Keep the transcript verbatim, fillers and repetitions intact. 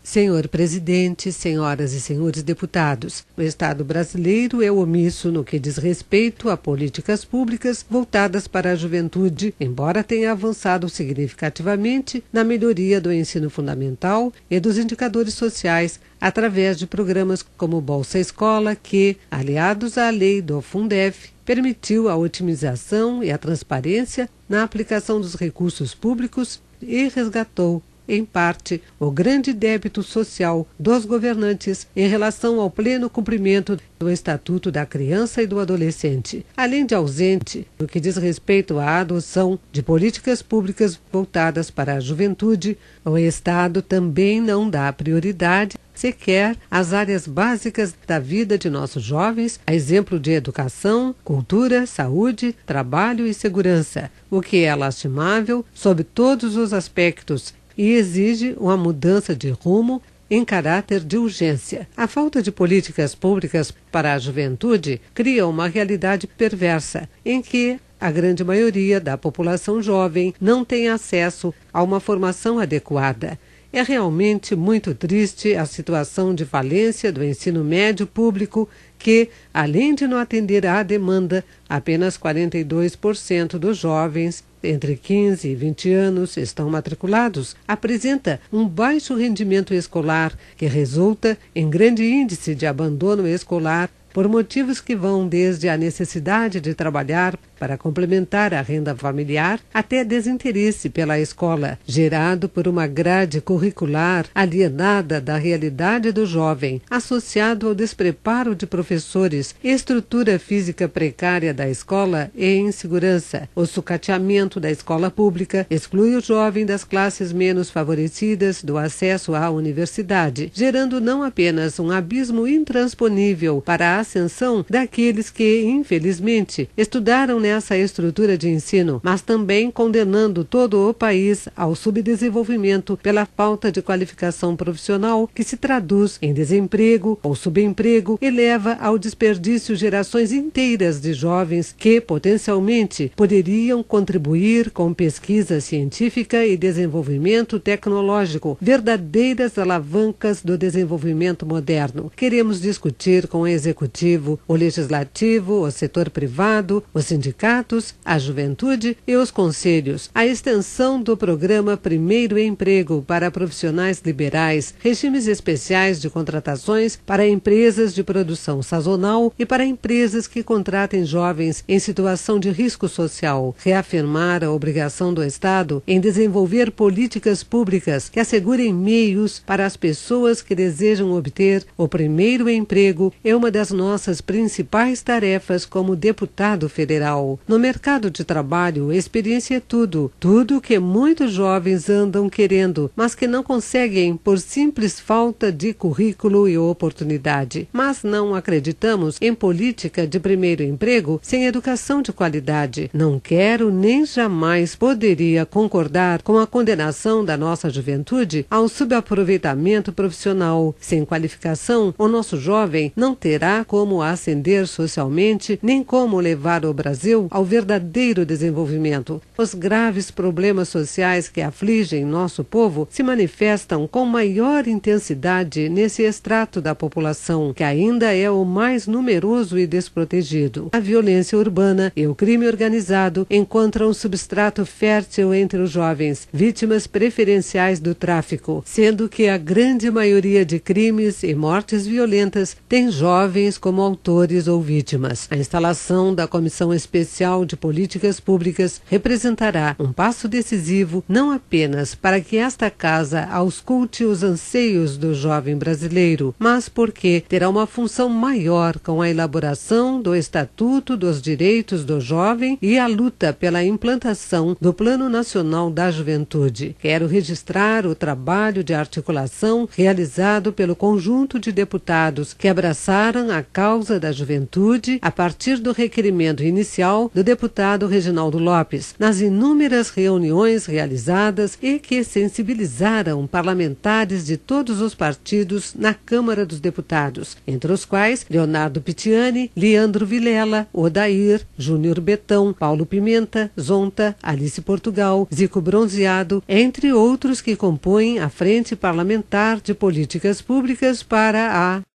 Senhor presidente, senhoras e senhores deputados, o Estado brasileiro é omisso no que diz respeito a políticas públicas voltadas para a juventude, embora tenha avançado significativamente na melhoria do ensino fundamental e dos indicadores sociais através de programas como Bolsa Escola, que, aliados à lei do Fundef, permitiu a otimização e a transparência na aplicação dos recursos públicos e resgatou, em parte, o grande débito social dos governantes em relação ao pleno cumprimento do Estatuto da Criança e do Adolescente, além de ausente no que diz respeito à adoção de políticas públicas voltadas para a juventude. O Estado também não dá prioridade sequer às áreas básicas da vida de nossos jovens, a exemplo de educação, cultura, saúde, trabalho e segurança, o que é lastimável sob todos os aspectos e exige uma mudança de rumo em caráter de urgência. A falta de políticas públicas para a juventude cria uma realidade perversa, em que a grande maioria da população jovem não tem acesso a uma formação adequada. É realmente muito triste a situação de falência do ensino médio público que, além de não atender à demanda, apenas quarenta e dois por cento dos jovens entre quinze e vinte anos estão matriculados, apresenta um baixo rendimento escolar que resulta em grande índice de abandono escolar por motivos que vão desde a necessidade de trabalhar para complementar a renda familiar até desinteresse pela escola, gerado por uma grade curricular alienada da realidade do jovem, associado ao despreparo de professores, estrutura física precária da escola e insegurança. O sucateamento da escola pública exclui o jovem das classes menos favorecidas do acesso à universidade, gerando não apenas um abismo intransponível para a ascensão daqueles que, infelizmente, estudaram nessa estrutura de ensino, mas também condenando todo o país ao subdesenvolvimento pela falta de qualificação profissional que se traduz em desemprego ou subemprego e leva ao desperdício gerações inteiras de jovens que, potencialmente, poderiam contribuir com pesquisa científica e desenvolvimento tecnológico, verdadeiras alavancas do desenvolvimento moderno. Queremos discutir com o Executivo, o Legislativo, o setor privado, os sindicatos, a juventude e os conselhos, a extensão do programa Primeiro Emprego para profissionais liberais, regimes especiais de contratações para empresas de produção sazonal e para empresas que contratem jovens em situação de risco social, reafirmar a obrigação do Estado em desenvolver políticas públicas que assegurem meios para as pessoas que desejam obter o primeiro emprego é uma das nossas principais tarefas como deputado federal. No mercado de trabalho, experiência é tudo, tudo que muitos jovens andam querendo, mas que não conseguem por simples falta de currículo e oportunidade. Mas não acreditamos em política de primeiro emprego sem educação de qualidade. Não quero nem jamais poderia concordar com a condenação da nossa juventude ao subaproveitamento profissional. Sem qualificação, o nosso jovem não terá como ascender socialmente, nem como levar o Brasil ao verdadeiro desenvolvimento. Os graves problemas sociais que afligem nosso povo se manifestam com maior intensidade nesse extrato da população, que ainda é o mais numeroso e desprotegido. A violência urbana e o crime organizado encontram um substrato fértil entre os jovens, vítimas preferenciais do tráfico, sendo que a grande maioria de crimes e mortes violentas tem jovens como autores ou vítimas. A instalação da Comissão Especial de Políticas Públicas representará um passo decisivo não apenas para que esta casa ausculte os anseios do jovem brasileiro, mas porque terá uma função maior com a elaboração do Estatuto dos Direitos do Jovem e a luta pela implantação do Plano Nacional da Juventude. Quero registrar o trabalho de articulação realizado pelo conjunto de deputados que abraçaram a causa da juventude a partir do requerimento inicial pessoal do deputado Reginaldo Lopes, nas inúmeras reuniões realizadas e que sensibilizaram parlamentares de todos os partidos na Câmara dos Deputados, entre os quais Leonardo Pitiani, Leandro Vilela, Odair, Júnior Betão, Paulo Pimenta, Zonta, Alice Portugal, Zico Bronzeado, entre outros que compõem a Frente Parlamentar de Políticas Públicas para a